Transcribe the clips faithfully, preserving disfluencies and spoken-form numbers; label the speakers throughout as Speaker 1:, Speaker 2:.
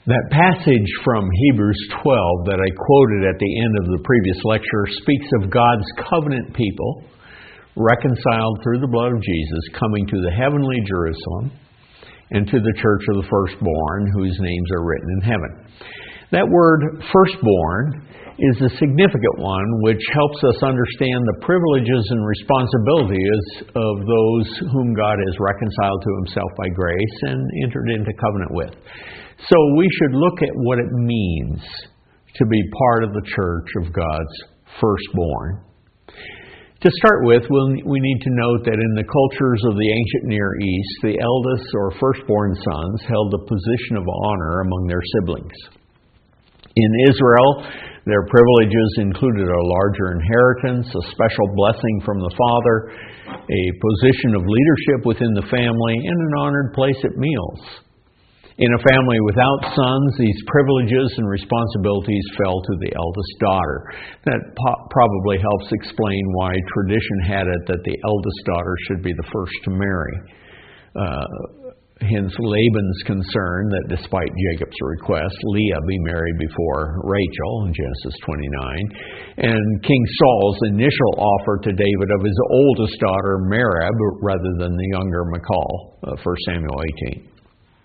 Speaker 1: That passage from Hebrews twelve that I quoted at the end of the previous lecture speaks of God's covenant people reconciled through the blood of Jesus coming to the heavenly Jerusalem and to the church of the firstborn whose names are written in heaven. That word firstborn is a significant one which helps us understand the privileges and responsibilities of those whom God has reconciled to himself by grace and entered into covenant with. So we should look at what it means to be part of the church of God's firstborn. To start with, we'll, we need to note that in the cultures of the ancient Near East, the eldest or firstborn sons held the position of honor among their siblings. In Israel, their privileges included a larger inheritance, a special blessing from the father, a position of leadership within the family, and an honored place at meals. In a family without sons, these privileges and responsibilities fell to the eldest daughter. That po- probably helps explain why tradition had it that the eldest daughter should be the first to marry. Uh, hence Laban's concern that despite Jacob's request, Leah be married before Rachel in Genesis twenty-nine. And King Saul's initial offer to David of his oldest daughter, Merab, rather than the younger Michal, uh, First Samuel eighteen.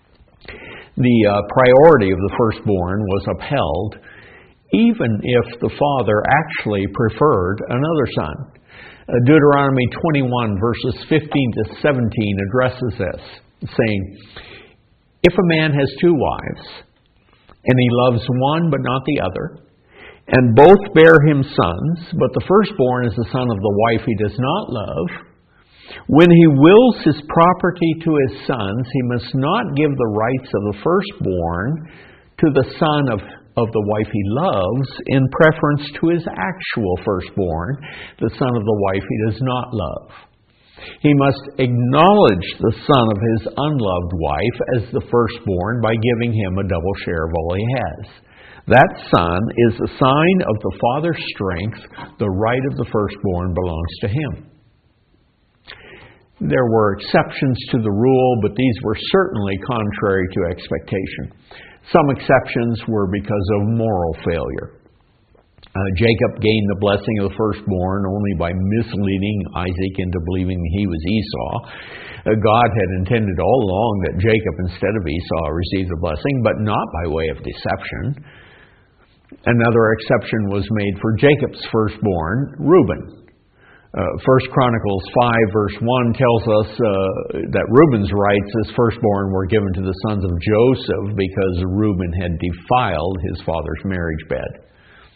Speaker 1: The uh, priority of the firstborn was upheld, even if the father actually preferred another son. Uh, Deuteronomy twenty-one, verses fifteen to seventeen addresses this, saying, "If a man has two wives, and he loves one but not the other, and both bear him sons, but the firstborn is the son of the wife he does not love, when he wills his property to his sons, he must not give the rights of the firstborn to the son of, of the wife he loves in preference to his actual firstborn, the son of the wife he does not love. He must acknowledge the son of his unloved wife as the firstborn by giving him a double share of all he has. That son is the sign of the father's strength. The right of the firstborn belongs to him." There were exceptions to the rule, but these were certainly contrary to expectation. Some exceptions were because of moral failure. Uh, Jacob gained the blessing of the firstborn only by misleading Isaac into believing he was Esau. Uh, God had intended all along that Jacob instead of Esau receive the blessing, but not by way of deception. Another exception was made for Jacob's firstborn, Reuben. Uh, First Chronicles five, verse one tells us uh, that Reuben's rights as firstborn were given to the sons of Joseph because Reuben had defiled his father's marriage bed.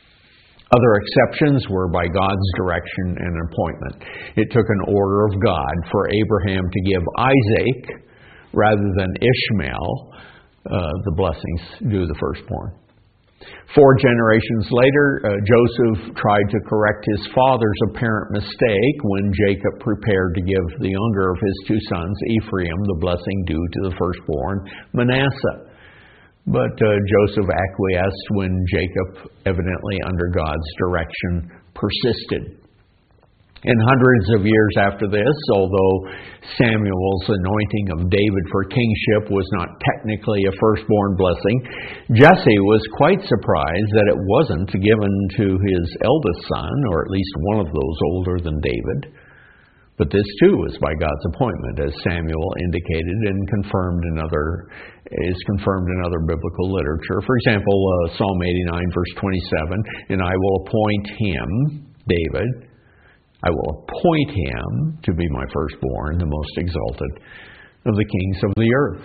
Speaker 1: Other exceptions were by God's direction and appointment. It took an order of God for Abraham to give Isaac, rather than Ishmael, uh, the blessings due the firstborn. Four generations later, uh, Joseph tried to correct his father's apparent mistake when Jacob prepared to give the younger of his two sons, Ephraim, the blessing due to the firstborn, Manasseh. But uh, Joseph acquiesced when Jacob, evidently under God's direction, persisted. And hundreds of years after this, although Samuel's anointing of David for kingship was not technically a firstborn blessing, Jesse was quite surprised that it wasn't given to his eldest son, or at least one of those older than David. But this too was by God's appointment, as Samuel indicated and confirmed in other, is confirmed in other biblical literature. For example, uh, Psalm eighty-nine, verse twenty-seven, "And I will appoint him," David, "I will appoint him to be my firstborn, the most exalted of the kings of the earth."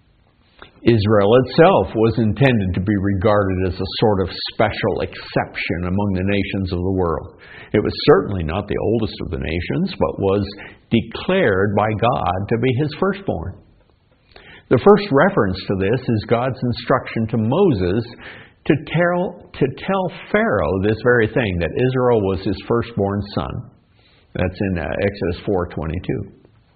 Speaker 1: Israel itself was intended to be regarded as a sort of special exception among the nations of the world. It was certainly not the oldest of the nations, but was declared by God to be his firstborn. The first reference to this is God's instruction to Moses to tell, to tell Pharaoh this very thing, that Israel was his firstborn son. That's in uh, Exodus four twenty-two.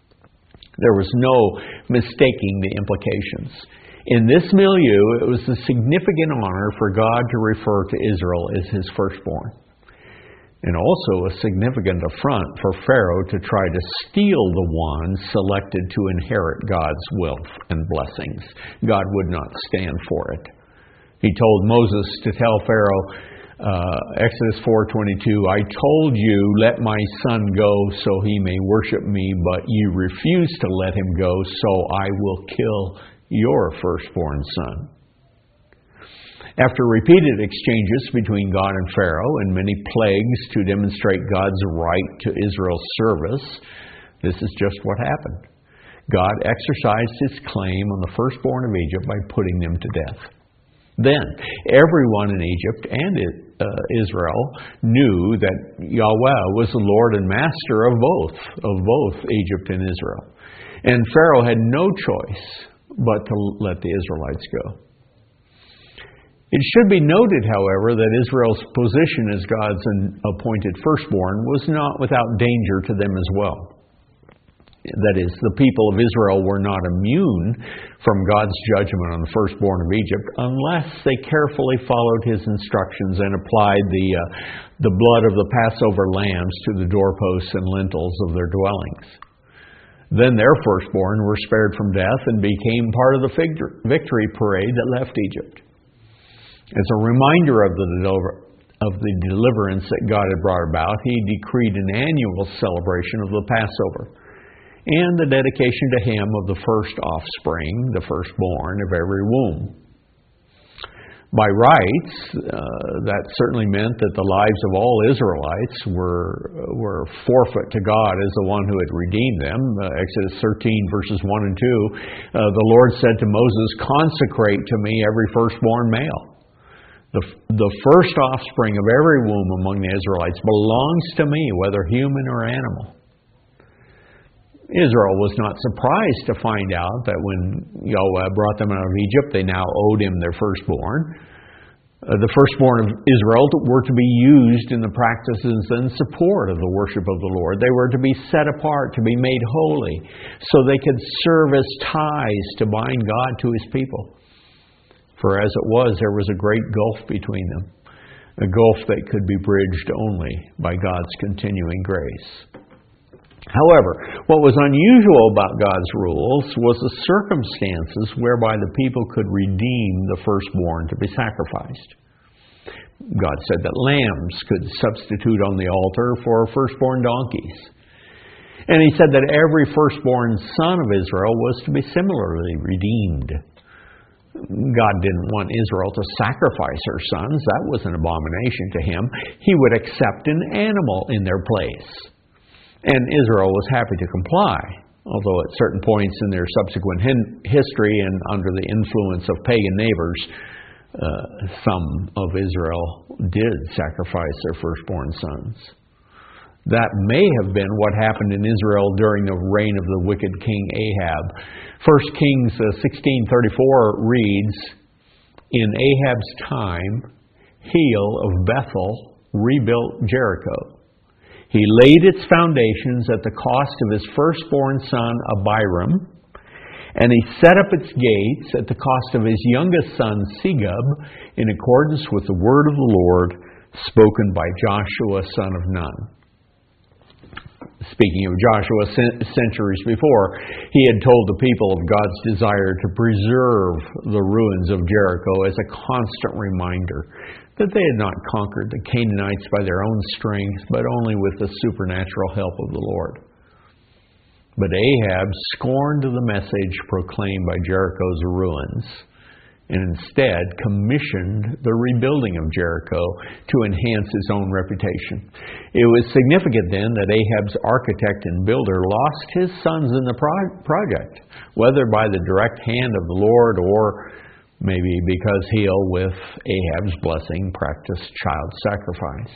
Speaker 1: There was no mistaking the implications. In this milieu, it was a significant honor for God to refer to Israel as his firstborn. And also a significant affront for Pharaoh to try to steal the one selected to inherit God's wealth and blessings. God would not stand for it. He told Moses to tell Pharaoh, uh, Exodus four twenty-two, I told you, let my son go so he may worship me, but you refuse to let him go, so I will kill your firstborn son. After repeated exchanges between God and Pharaoh and many plagues to demonstrate God's right to Israel's service, this is just what happened. God exercised his claim on the firstborn of Egypt by putting them to death. Then, everyone in Egypt and uh, Israel knew that Yahweh was the Lord and Master of both, of both Egypt and Israel. And Pharaoh had no choice but to let the Israelites go. It should be noted, however, that Israel's position as God's appointed firstborn was not without danger to them as well. That is, the people of Israel were not immune from God's judgment on the firstborn of Egypt unless they carefully followed his instructions and applied the, uh, the blood of the Passover lambs to the doorposts and lintels of their dwellings. Then their firstborn were spared from death and became part of the victory parade that left Egypt. As a reminder of the, deliver, of the deliverance that God had brought about, he decreed an annual celebration of the Passover and the dedication to him of the first offspring, the firstborn of every womb. By rights, uh, that certainly meant that the lives of all Israelites were, were forfeit to God as the one who had redeemed them. Uh, Exodus thirteen, verses one and two, uh, the Lord said to Moses, consecrate to me every firstborn male. The, the first offspring of every womb among the Israelites belongs to me, whether human or animal. Israel was not surprised to find out that when Yahweh brought them out of Egypt, they now owed him their firstborn. Uh, the firstborn of Israel were to be used in the practices and support of the worship of the Lord. They were to be set apart, to be made holy, so they could serve as ties to bind God to his people. For as it was, there was a great gulf between them, a gulf that could be bridged only by God's continuing grace. However, what was unusual about God's rules was the circumstances whereby the people could redeem the firstborn to be sacrificed. God said that lambs could substitute on the altar for firstborn donkeys. And he said that every firstborn son of Israel was to be similarly redeemed. God didn't want Israel to sacrifice her sons. That was an abomination to him. He would accept an animal in their place. And Israel was happy to comply, although at certain points in their subsequent hin- history and under the influence of pagan neighbors, uh, some of Israel did sacrifice their firstborn sons. That may have been what happened in Israel during the reign of the wicked king Ahab. First Kings sixteen thirty-four reads, in Ahab's time, Hiel of Bethel rebuilt Jericho. He laid its foundations at the cost of his firstborn son Abiram, and he set up its gates at the cost of his youngest son Segub, in accordance with the word of the Lord spoken by Joshua son of Nun. Speaking of Joshua, centuries before, he had told the people of God's desire to preserve the ruins of Jericho as a constant reminder that they had not conquered the Canaanites by their own strength, but only with the supernatural help of the Lord. But Ahab scorned the message proclaimed by Jericho's ruins, and instead commissioned the rebuilding of Jericho to enhance his own reputation. It was significant then that Ahab's architect and builder lost his sons in the pro- project, whether by the direct hand of the Lord or maybe because Hiel, with Ahab's blessing, practiced child sacrifice.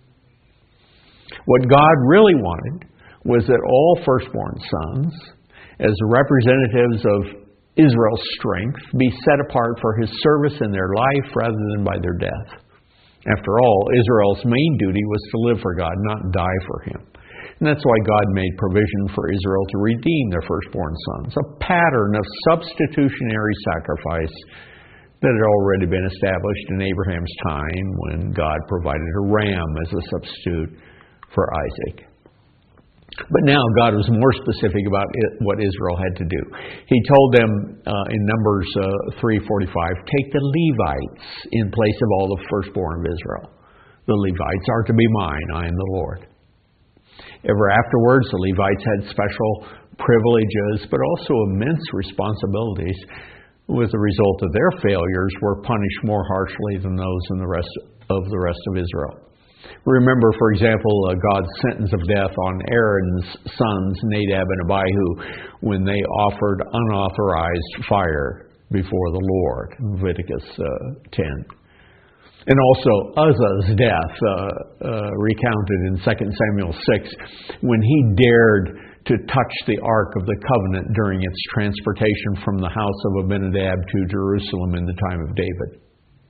Speaker 1: What God really wanted was that all firstborn sons, as representatives of Israel's strength, be set apart for his service in their life rather than by their death. After all, Israel's main duty was to live for God, not die for him. And that's why God made provision for Israel to redeem their firstborn sons, a pattern of substitutionary sacrifice that had already been established in Abraham's time when God provided a ram as a substitute for Isaac. But now God was more specific about it, what Israel had to do. He told them uh, in Numbers uh, three forty-five, take the Levites in place of all the firstborn of Israel. The Levites are to be mine, I am the Lord. Ever afterwards, the Levites had special privileges, but also immense responsibilities. With the result of their failures, were punished more harshly than those in the rest of the rest of Israel. Remember, for example, uh, God's sentence of death on Aaron's sons, Nadab and Abihu, when they offered unauthorized fire before the Lord, Leviticus uh, ten. And also Uzzah's death, uh, uh, recounted in Second Samuel six, when he dared to touch the Ark of the Covenant during its transportation from the house of Abinadab to Jerusalem in the time of David.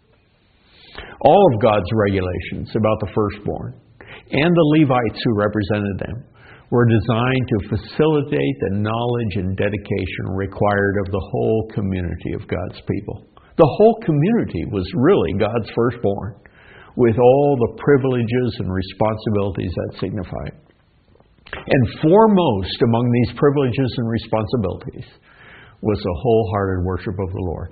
Speaker 1: All of God's regulations about the firstborn and the Levites who represented them were designed to facilitate the knowledge and dedication required of the whole community of God's people. The whole community was really God's firstborn, with all the privileges and responsibilities that signified. And foremost among these privileges and responsibilities was the wholehearted worship of the Lord.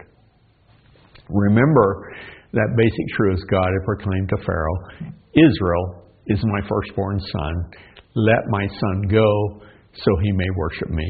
Speaker 1: Remember that basic truth God had proclaimed to Pharaoh: Israel is my firstborn son. Let my son go so he may worship me.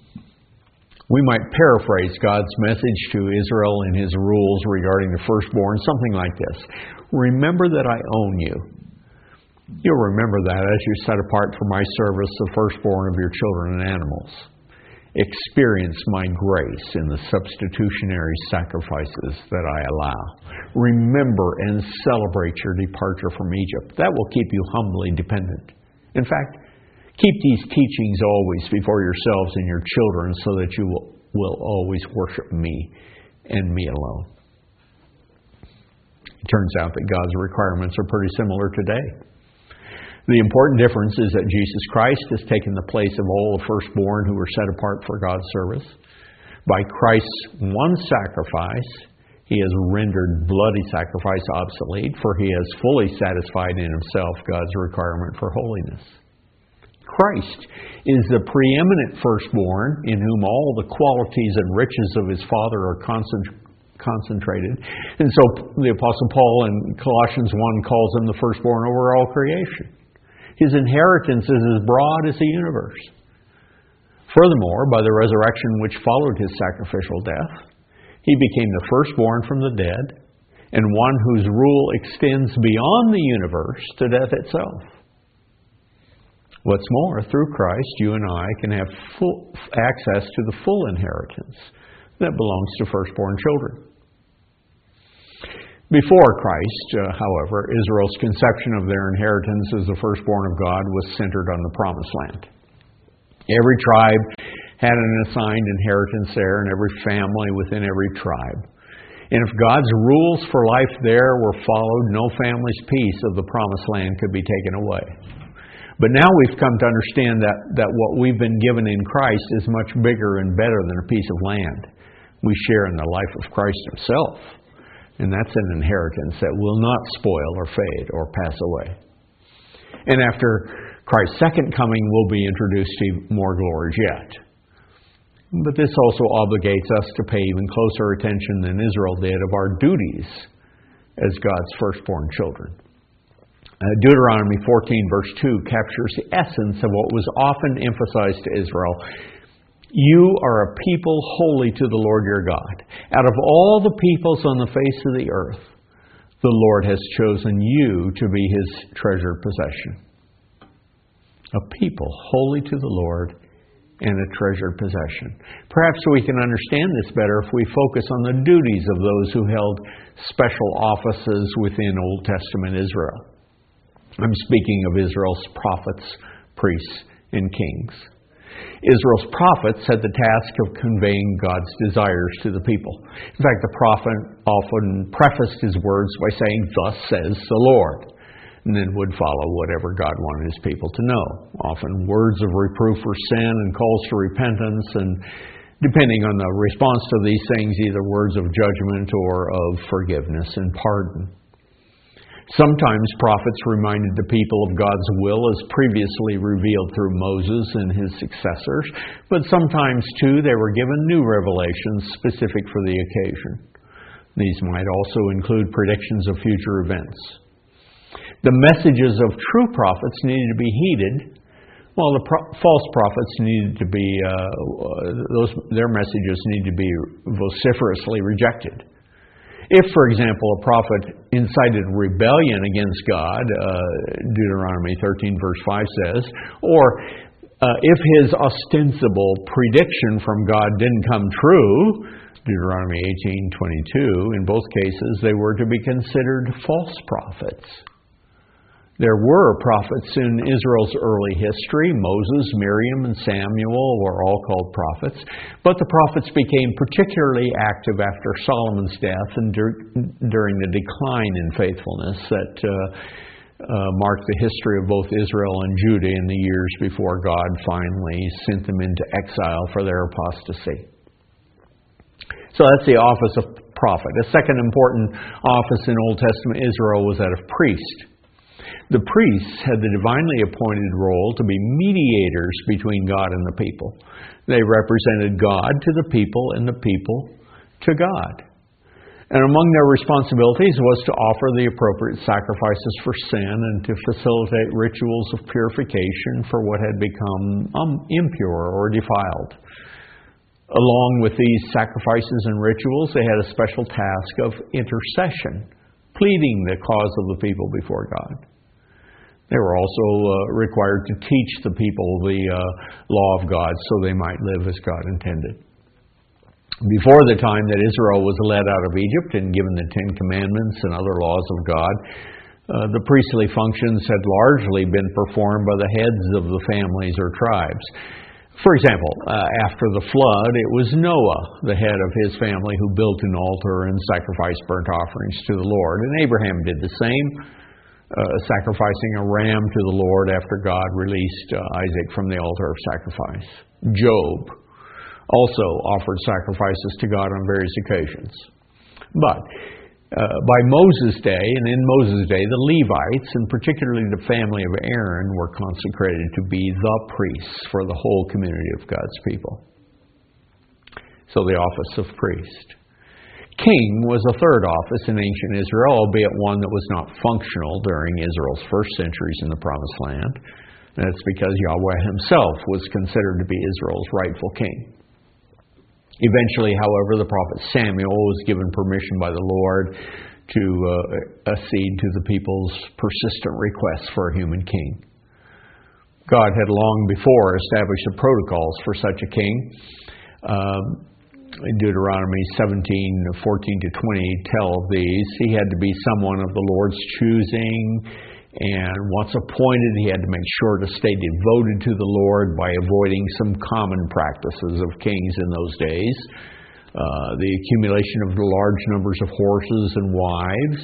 Speaker 1: We might paraphrase God's message to Israel in his rules regarding the firstborn something like this: remember that I own you. You'll remember that as you set apart for my service the firstborn of your children and animals. Experience my grace in the substitutionary sacrifices that I allow. Remember and celebrate your departure from Egypt. That will keep you humbly dependent. In fact, keep these teachings always before yourselves and your children so that you will, will always worship me and me alone. It turns out that God's requirements are pretty similar today. The important difference is that Jesus Christ has taken the place of all the firstborn who were set apart for God's service. By Christ's one sacrifice, he has rendered bloody sacrifice obsolete, for he has fully satisfied in himself God's requirement for holiness. Christ is the preeminent firstborn in whom all the qualities and riches of his Father are concentrated. concentrated. And so the Apostle Paul in Colossians one calls him the firstborn over all creation. His inheritance is as broad as the universe. Furthermore, by the resurrection which followed his sacrificial death, he became the firstborn from the dead, and one whose rule extends beyond the universe to death itself. What's more, through Christ, you and I can have full access to the full inheritance that belongs to firstborn children. Before Christ, uh, however, Israel's conception of their inheritance as the firstborn of God was centered on the Promised Land. Every tribe had an assigned inheritance there, and every family within every tribe. And if God's rules for life there were followed, no family's piece of the Promised Land could be taken away. But now we've come to understand that, that what we've been given in Christ is much bigger and better than a piece of land. We share in the life of Christ himself. And that's an inheritance that will not spoil or fade or pass away. And after Christ's second coming, we'll be introduced to more glories yet. But this also obligates us to pay even closer attention than Israel did of our duties as God's firstborn children. Uh, Deuteronomy fourteen verse two captures the essence of what was often emphasized to Israel. You are a people holy to the Lord your God. Out of all the peoples on the face of the earth, the Lord has chosen you to be his treasured possession. A people holy to the Lord and a treasured possession. Perhaps we can understand this better if we focus on the duties of those who held special offices within Old Testament Israel. I'm speaking of Israel's prophets, priests, and kings. Israel's prophets had the task of conveying God's desires to the people. In fact, the prophet often prefaced his words by saying, "Thus says the Lord," and then would follow whatever God wanted his people to know. Often words of reproof for sin and calls to repentance, and depending on the response to these things, either words of judgment or of forgiveness and pardon. Sometimes prophets reminded the people of God's will as previously revealed through Moses and his successors, but sometimes, too, they were given new revelations specific for the occasion. These might also include predictions of future events. The messages of true prophets needed to be heeded, while the pro- false prophets needed to be, uh, those, their messages needed to be vociferously rejected. If, for example, a prophet incited rebellion against God, uh, Deuteronomy thirteen verse five says, or uh, if his ostensible prediction from God didn't come true, Deuteronomy eighteen twenty-two, in both cases they were to be considered false prophets. There were prophets in Israel's early history. Moses, Miriam, and Samuel were all called prophets. But the prophets became particularly active after Solomon's death and dur- during the decline in faithfulness that uh, uh, marked the history of both Israel and Judah in the years before God finally sent them into exile for their apostasy. So that's the office of prophet. A second important office in Old Testament Israel was that of priest. The priests had the divinely appointed role to be mediators between God and the people. They represented God to the people and the people to God. And among their responsibilities was to offer the appropriate sacrifices for sin and to facilitate rituals of purification for what had become um, impure or defiled. Along with these sacrifices and rituals, they had a special task of intercession, pleading the cause of the people before God. They were also uh, required to teach the people the uh, law of God so they might live as God intended. Before the time that Israel was led out of Egypt and given the Ten Commandments and other laws of God, uh, the priestly functions had largely been performed by the heads of the families or tribes. For example, uh, after the flood, it was Noah, the head of his family, who built an altar and sacrificed burnt offerings to the Lord. And Abraham did the same. Uh, sacrificing a ram to the Lord after God released uh, Isaac from the altar of sacrifice. Job also offered sacrifices to God on various occasions. But uh, by Moses' day, and in Moses' day, the Levites, and particularly the family of Aaron, were consecrated to be the priests for the whole community of God's people. So the office of priest. King was a third office in ancient Israel, albeit one that was not functional during Israel's first centuries in the Promised Land. And that's because Yahweh himself was considered to be Israel's rightful king. Eventually, however, the prophet Samuel was given permission by the Lord to uh, accede to the people's persistent requests for a human king. God had long before established the protocols for such a king. Um, Deuteronomy seventeen, fourteen to twenty tell of these. He had to be someone of the Lord's choosing, and once appointed, he had to make sure to stay devoted to the Lord by avoiding some common practices of kings in those days. Uh, the accumulation of large numbers of horses and wives.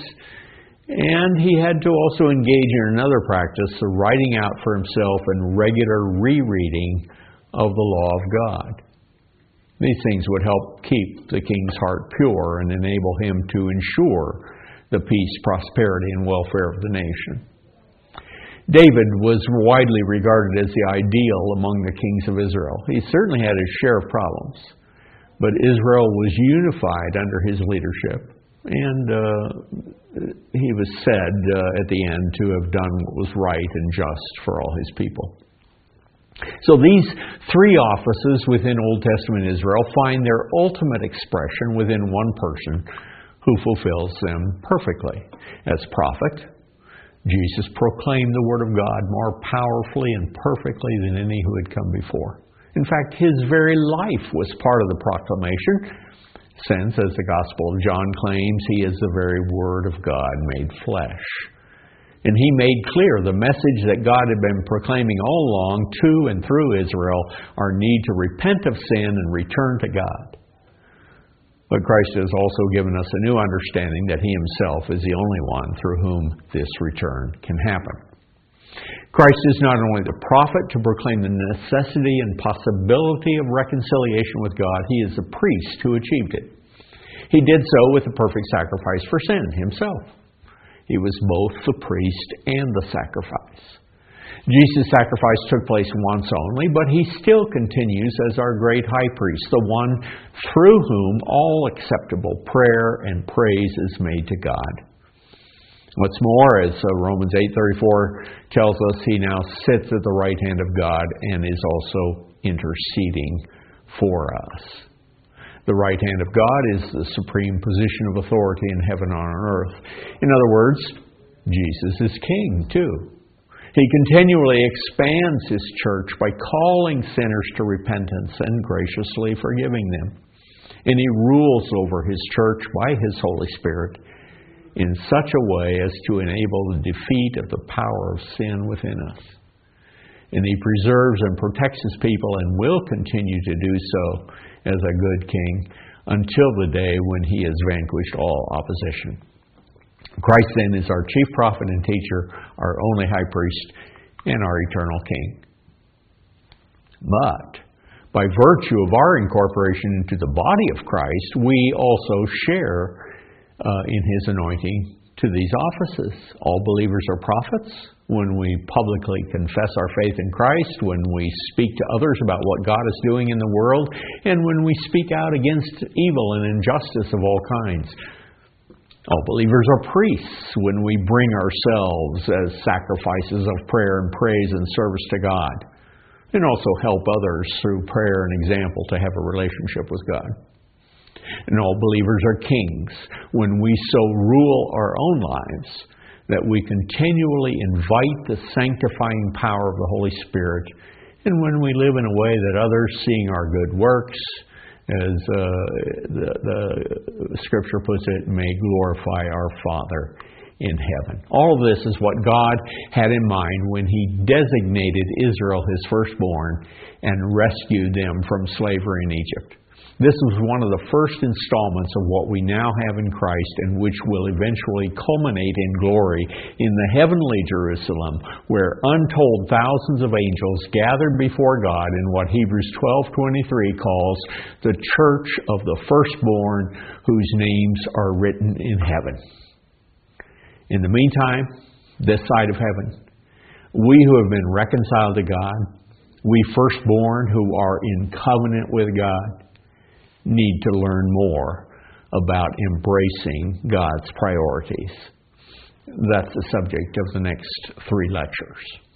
Speaker 1: And he had to also engage in another practice, the writing out for himself and regular rereading of the law of God. These things would help keep the king's heart pure and enable him to ensure the peace, prosperity, and welfare of the nation. David was widely regarded as the ideal among the kings of Israel. He certainly had his share of problems, but Israel was unified under his leadership, and uh, he was said uh, at the end to have done what was right and just for all his people. So these three offices within Old Testament Israel find their ultimate expression within one person who fulfills them perfectly. As prophet, Jesus proclaimed the Word of God more powerfully and perfectly than any who had come before. In fact, his very life was part of the proclamation, since, as the Gospel of John claims, he is the very Word of God made flesh. And he made clear the message that God had been proclaiming all along to and through Israel, our need to repent of sin and return to God. But Christ has also given us a new understanding that he himself is the only one through whom this return can happen. Christ is not only the prophet to proclaim the necessity and possibility of reconciliation with God, he is the priest who achieved it. He did so with the perfect sacrifice for sin himself. He was both the priest and the sacrifice. Jesus' sacrifice took place once only, but he still continues as our great high priest, the one through whom all acceptable prayer and praise is made to God. What's more, as Romans eight thirty-four tells us, he now sits at the right hand of God and is also interceding for us. The right hand of God is the supreme position of authority in heaven and on earth. In other words, Jesus is king too. He continually expands his church by calling sinners to repentance and graciously forgiving them. And he rules over his church by his Holy Spirit in such a way as to enable the defeat of the power of sin within us. And he preserves and protects his people and will continue to do so as a good king until the day when he has vanquished all opposition. Christ then is our chief prophet and teacher, our only high priest, and our eternal king. But by virtue of our incorporation into the body of Christ, we also share uh, in his anointing to these offices. All believers are prophets. When we publicly confess our faith in Christ, when we speak to others about what God is doing in the world, and when we speak out against evil and injustice of all kinds. All believers are priests when we bring ourselves as sacrifices of prayer and praise and service to God, and also help others through prayer and example to have a relationship with God. And all believers are kings when we so rule our own lives that we continually invite the sanctifying power of the Holy Spirit, and when we live in a way that others, seeing our good works, as uh, the, the Scripture puts it, may glorify our Father in heaven. All of this is what God had in mind when he designated Israel his firstborn and rescued them from slavery in Egypt. This was one of the first installments of what we now have in Christ, and which will eventually culminate in glory in the heavenly Jerusalem, where untold thousands of angels gathered before God in what Hebrews twelve twenty-three calls the church of the firstborn, whose names are written in heaven. In the meantime, this side of heaven, we who have been reconciled to God, we firstborn who are in covenant with God, need to learn more about embracing God's priorities. That's the subject of the next three lectures.